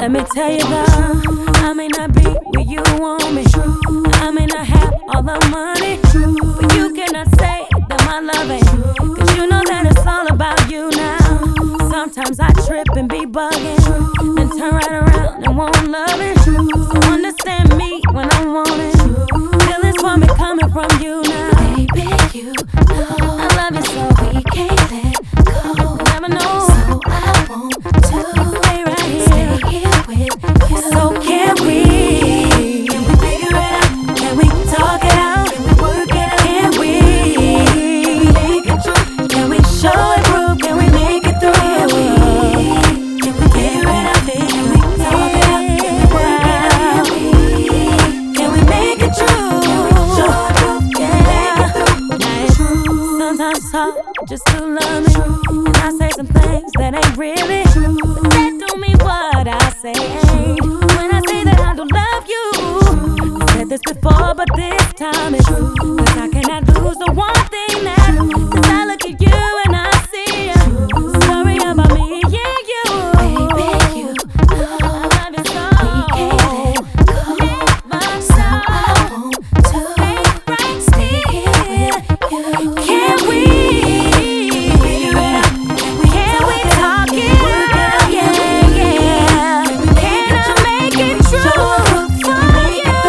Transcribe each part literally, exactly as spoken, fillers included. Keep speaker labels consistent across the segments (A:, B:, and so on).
A: Let me tell you though, I may not be where you want me. I may not have all the money, but you cannot say that my love ain't. Cause you know that it's all about you now. Sometimes I trip and be bugging, then turn right around and won't love it. So understand me when I want it. Feelings for me coming from you now.
B: Baby, you know
A: I love you so
B: we can't let go.
A: Never know.
B: So I want to
A: Stay right here.
B: stay here with you.
A: So can we? Can we figure it out? Can we talk it out? Can we work it out? Can we make it true? Can we show and prove? Can we make it through? Can we figure it out? Can we talk it out? Can we work it out? Can we make it true? Show and prove? Yeah. Now it's true. Sometimes it's hard just to love me, and I say some things that ain't really true. But that don't mean what I say ain't. When I say that I don't love you, I said this before, but this time it's true. Cause I cannot lose the one thing that, cause I look at you and I see you. Sorry about me, yeah, you.
B: Baby, you know
A: I love you so.
B: we can't let go.
A: Never
B: So I want to
A: right
B: stay here with you.
A: Can we figure it out? Can we talk it out? Yeah, yeah. Can I make it true for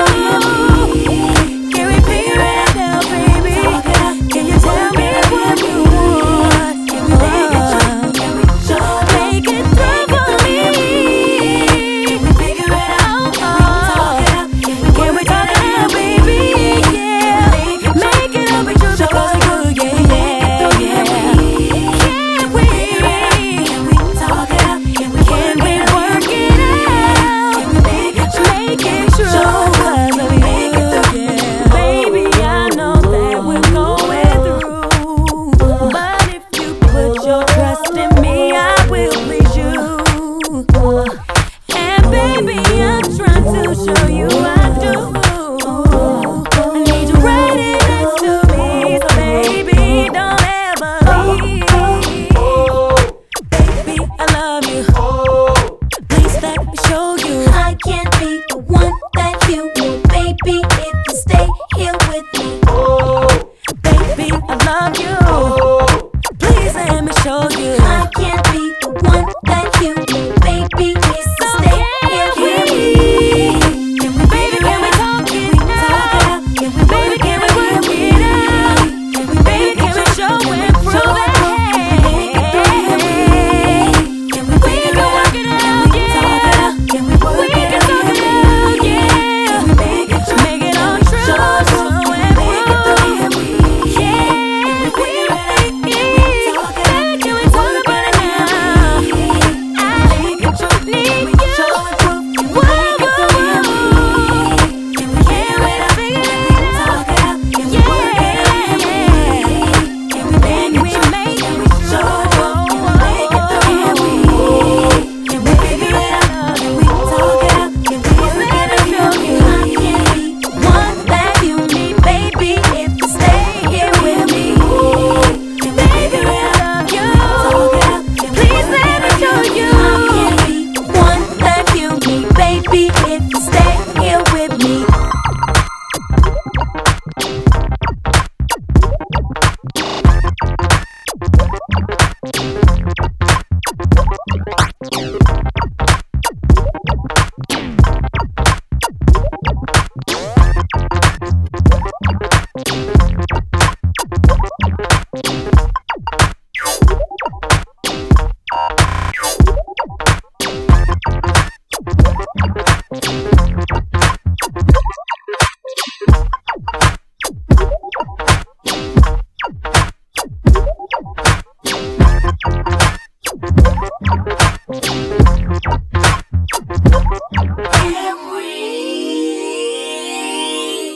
A: you? Can we figure it out, baby? Can you tell me what you want? Can we make it true? Can we make it through for me? Can we figure it out? Can we talk it out, baby? Yeah, make it up and true because it's good, yeah, yeah, yeah. Can we? Can we talk it out? Can we work it out? Can we make it true? Make it true because of you, yeah. Baby, I know that we're going through, but if you put your trust in me, I will please you. And baby, I'm trying to show you I do. I need you right here next to me, so baby, don't ever leave. Baby, I love you. Please let me show you.
B: I can't be the one that you want, baby, if you stay here with me.
A: Baby, I love you. Please let me show you.
B: I can't be the one that you want, baby, if you
A: So
B: stay
A: can
B: here
A: we?
B: with me.
A: Can we, baby, can we talk it out? Baby, can we work it out? Baby, can we show and prove it?
B: Can we
A: We
B: figure
A: can
B: it
A: work
B: out?
A: it out, yeah.
B: Can we work
A: We
B: it
A: can
B: out?
A: talk it out, yeah.
B: Make it true.
A: Make it all true,
B: Show and
A: show
B: prove.
A: and
B: Make it through.
A: prove. Yeah,
B: Can we
A: we
B: figure it out?
A: can
B: Talk it out.
A: Can we talk about it now? I
B: Make it true.
A: need
B: We
A: you.
B: show and prove.
A: Whoa,
B: Make it through.
A: whoa.
B: Can we figure it out?
A: Figure
B: Can
A: it
B: we
A: out.
B: talk it out? Can we work it out? Can we make
A: And we
B: it true?
A: make
B: Can
A: it
B: we show and prove? Make it through. Can we figure it out? Can we talk it out? Can we work it out? I can't be one that you need, baby, if you stay here with me. Can we figure it out? Talk it out. Can we
A: Please
B: work
A: let
B: it
A: me
B: out?
A: show you.
B: I can't be one that you need, baby, if you stay here with me.
A: Thank you.